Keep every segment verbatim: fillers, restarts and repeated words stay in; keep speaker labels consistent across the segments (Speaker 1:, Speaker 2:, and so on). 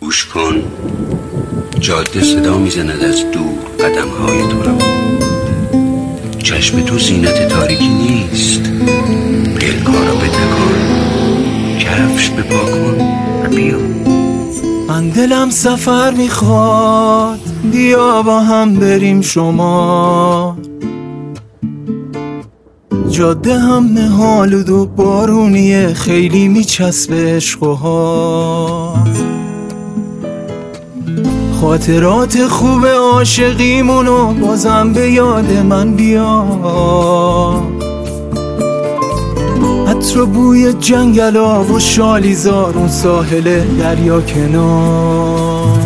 Speaker 1: گوش کن، جاده صدا میزند از دور قدم های تو را. چشم تو زینت تاریکی نیست، دلکارا بتکن، کفش بپا کن و بیا.
Speaker 2: من دلم سفر میخواد، بیا با هم بریم شما. جاده هم نهالود و بارونیه، خیلی میچسبه عشق و ها. خاطرات خوب عاشقیمونو بازم به یاد من بیا. عطر و بوی جنگلا و شالیزار، اون ساحل دریا کنار.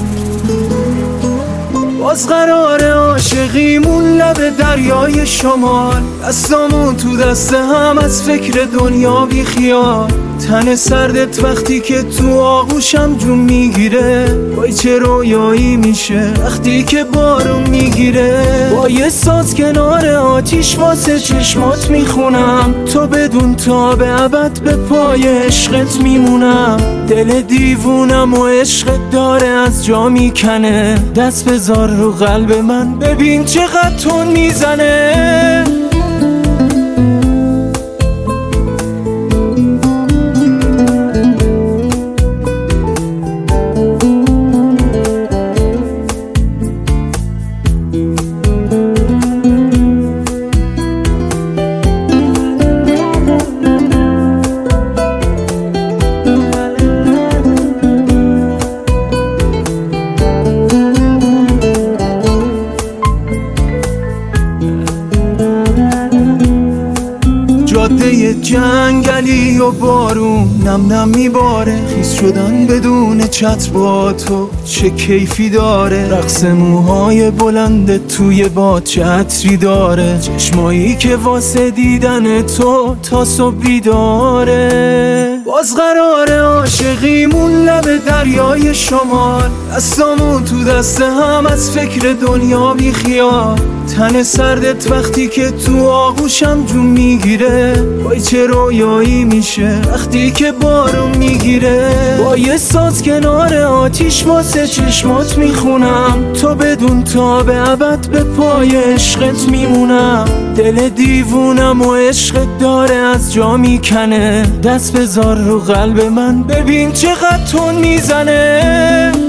Speaker 2: باز قرار عاشقیمون لب دریای شمال، دستامون تو دست هم از فکر دنیا بی خیال. تن سردت وقتی که تو آغوشم جون میگیره، وای چه رویایی میشه وقتی که بارون میگیره. با یه ساز کنار آتیش واسه چشمات میخونم، تو بدون تا به ابد به پای عشقت میمونم. دل دیوونم و عشقت داره از جا میکنه، دست بذار رو قلب من ببین چقدر تون میزنه. جاده جنگلی و بارون نم نم میباره، خیس شدن بدون چتر با تو چه کیفی داره. رقص موهای بلند توی باد چه عطری داره، چشمایی که واسه دیدن تو تا صبح بیداره. باز قرار عاشقیمون لب دریای شمال، دستامون تو دست هم از فکر دنیا بی خیال. تن سردت وقتی که تو آغوشم جون میگیره، وای چه رویایی میشه وقتی که بارون میگیره. با یه ساز کنار آتیش واسه چشمات میخونم، تو بدون تا به ابد به پای عشقت میمونم. دل دیوونم و عشقت داره از جا میکنه، دست بذار رو قلب من ببین چقدر تون میزنه.